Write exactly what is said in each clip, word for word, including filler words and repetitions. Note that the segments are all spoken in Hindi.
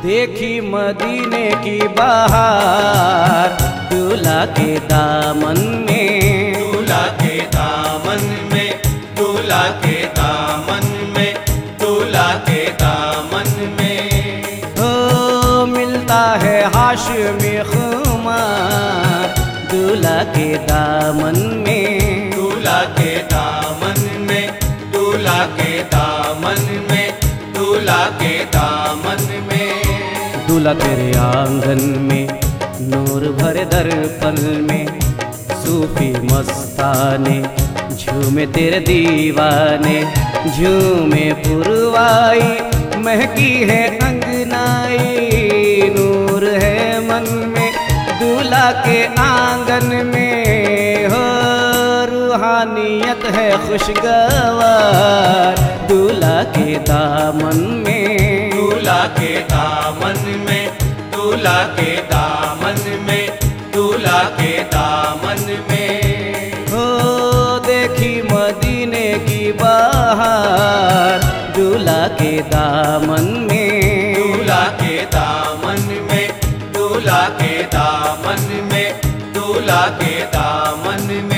देखी मदीने की बहार दूल्हा के दामन में, दूल्हा के दामन में, दूल्हा के दामन में, दूल्हा के दामन में। हो मिलता है हाशमी खुमार दूल्हा के दामन में, दूल्हा के दामन में, दूल्हा के दामन में, दूल्हा के दामन में। दूल्हा तेरे आंगन में नूर भरे दर्पण में, सूफी मस्ताने झूमे तेरे दीवाने, झूमे पुरवाई महकी है अंगनाई, नूर है मन में दूल्हा के आंगन में। हो रूहानियत है खुशगवार दूल्हा के दामन में, दूल्हा के दामन में, दूल्हा के दामन में, दूल्हा के दामन में। हो देखी मदीने की बहार दूल्हा के दामन में, दूल्हा के दामन में, दूल्हा के दामन में, दूल्हा के दामन में।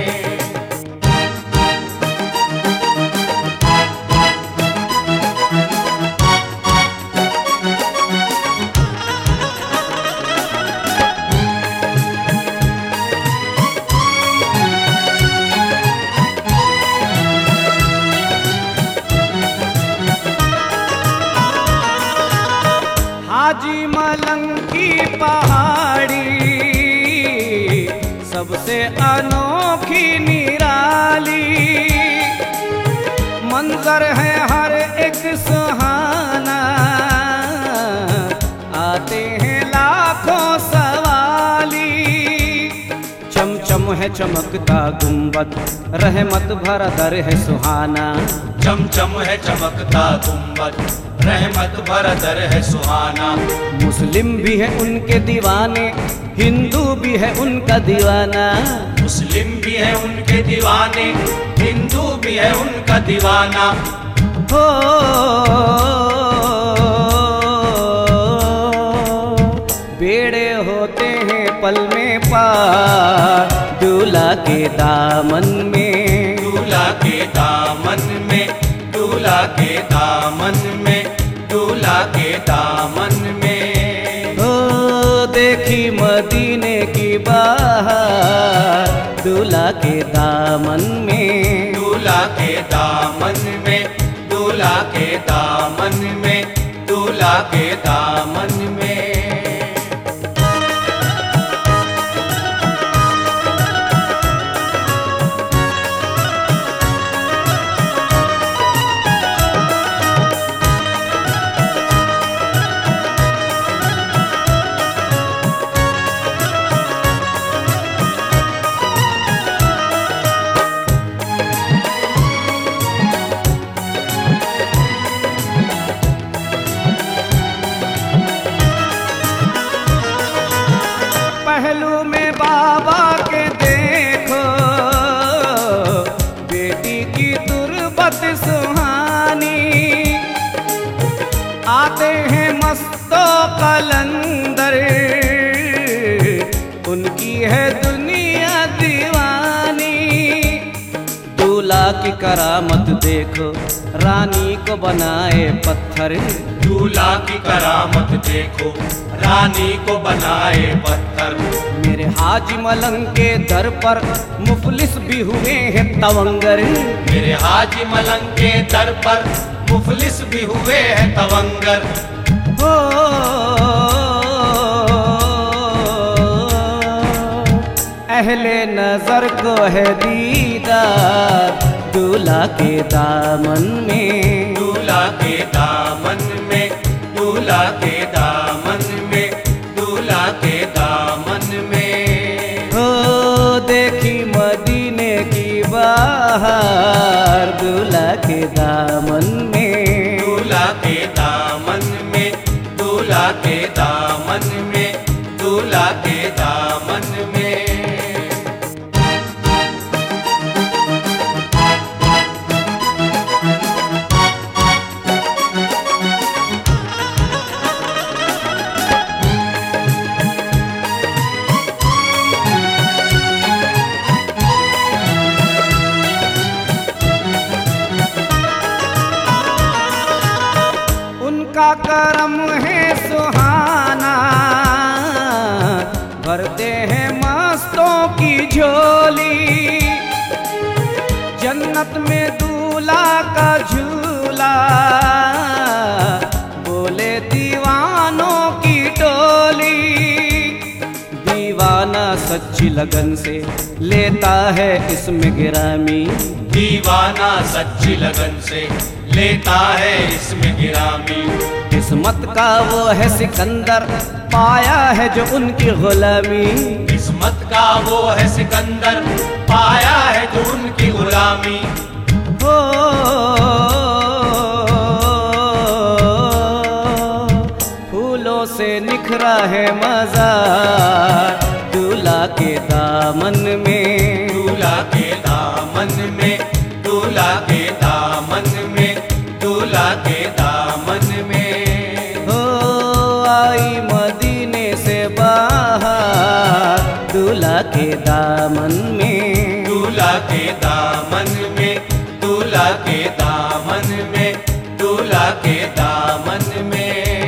हाजी मलंग की पहाड़ी सबसे अनोखी निराली, मंजर है हर एक सुहाना, आते हैं लाखों सवाली। चमचम है चमकता गुंबद, रहमत भरा दर है सुहाना, चमचम है चमकता गुंबद, रहमत भरा दर है सुहाना। मुस्लिम भी है उनके दीवाने, हिंदू भी है उनका दीवाना, मुस्लिम भी है उनके दीवाने, हिंदू भी है उनका दीवाना। हो बेड़े होते हैं पल में पार दूल्हा के दामन में, दूल्हा के दामन में, दूल्हा के दामन में, दूल्हा के दामन में। हो देखी मदीने की बहार दूल्हा के दामन में, दूल्हा के दामन में, दूल्हा के दामन में, दूल्हा के दामन में। पहलू में बाबा के देखो बेटी की तुरबत सुहानी, आते हैं मस्तो कलंदर उनकी है दुनिया दीवानी। दूल्हा की करामत देखो रानी को बनाए पत्थर, दूल्हा की करामत देखो रानी को बनाए पत्थर। मेरे हाजी मलंग के दर पर मुफलिस भी हुए हैं तवंगर, मेरे हाजी मलंग के दर पर मुफलिस भी हुए हैं तवंगर। हो अहले नजर को है दीदार दूल्हा के दामन में, दूल्हा के दामन में, दूल्हा के दामन में, दूल्हा के दामन में। हो देखी मदीने की बहार दूल्हा के दामन में, दूल्हा के दामन में, दूल्हा के दामन में, दूल्हा के दामन में। उनका करम है सुहाना, भरते हैं मस्तों की झोली। जन्नत में दूल्हा का झूला, बोले दीवानों की टोली। दीवाना सच्ची लगन से लेता है इसमें गिरामी, दीवाना सच्ची लगन से लेता है इसमें गिरामी। किस्मत का वो है सिकंदर, पाया है जो उनकी गुलामी। किस्मत का वो है सिकंदर, पाया है जो उनकी गुलामी। हो फूलों से निखरा है मज़ार दूल्हा के दामन में, दूल्हा के दामन में, दूल्हा के दामन में, दूल्हा के दामन में। हो आई मदीने से बाहर दूल्हा के दामन में, दूल्हा के दामन में, दूल्हा के दामन में, दूल्हा के दामन में।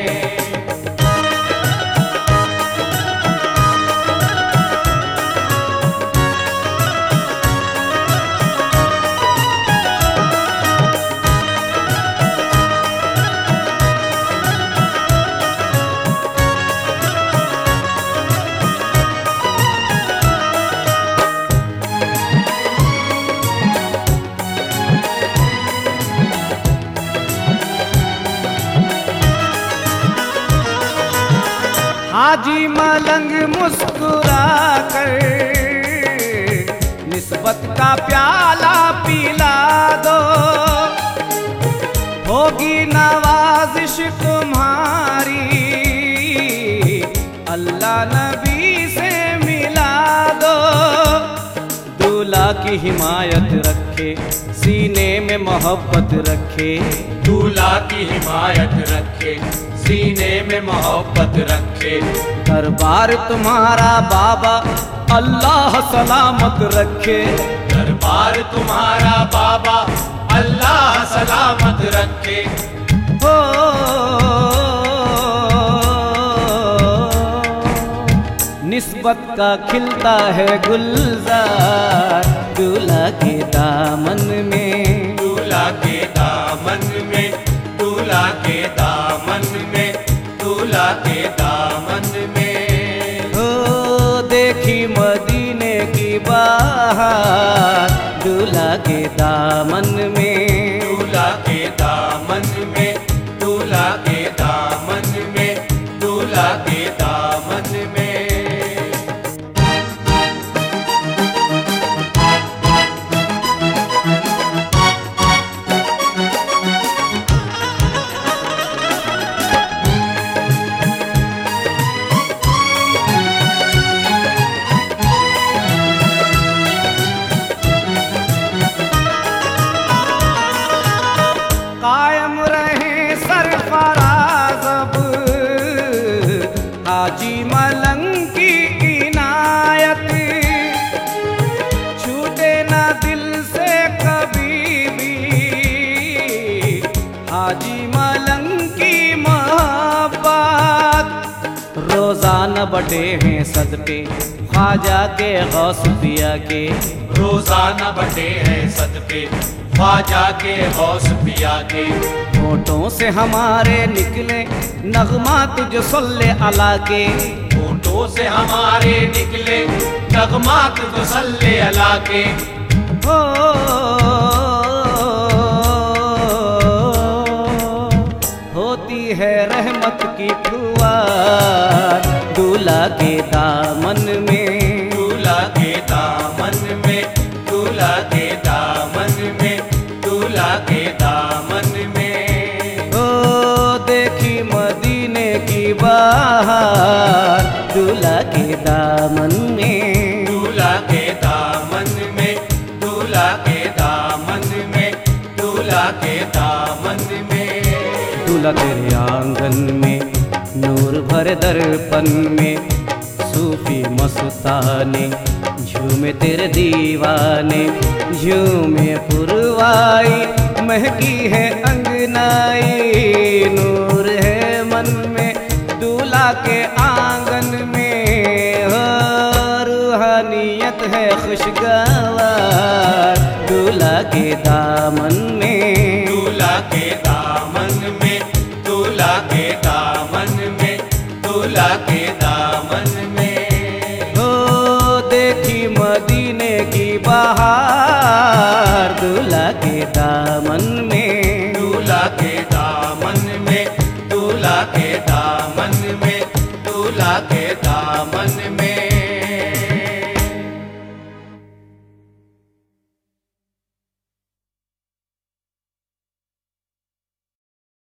हाजी मलंग मुस्कुरा कर निस्बत का प्याला पिला दो, होगी नवाजिश तुम्हारी अल्लाह नबी से मिला दो। दूल्हा की हिमायत रखे, सीने में मोहब्बत रखे, दूल्हा की हिमायत रखे, सीने में मोहब्बत रखे। दरबार तुम्हारा बाबा अल्लाह सलामत रखे, दरबार तुम्हारा बाबा अल्लाह सलामत रखे। हो निस्बत का खिलता है गुलजार दूल्हा के दामन में, दूल्हा के दामन में, दूल्हा के दामन में, दूल्हा के दामन में। हो देखी मदीने की बहार दूल्हा के दामन में, दूल्हा के दामन में, दूल्हा के दामन में, दूल्हा के दामन में। कायम रहे सरफराज अब हाजी मलंग की इनायत, छूटे ना दिल से कभी भी हाजी मलंग की मोहब्बत। रोजाना बटे हैं सदके ख्वाजा के गौस पिया के, रोजाना बटे हैं सदके ख्वाजा के गौस पिया के। होठों से हमारे निकले नगमात जो सल्ले अला के, होठों से हमारे निकले नगमात जो सल्ले अला के। हो होती है रहमत की फुहार दूल्हा के दामन में, दूल्हा के दामन में, दूल्हा के दामन में, दूल्हा के दामन में। ओ देखी मदीने की बहार दूल्हा के दामन में, दूल्हा के दामन में, दूल्हा के दामन में, दूल्हा के दामन में। दूल्हा तेरे आंगन में नूर भरे दर्पण में, सूफी मस्ताने झूमे तेरे दीवाने, झूमे पुरवाई महकी है अंगनाई, नूर है मदीने की बहार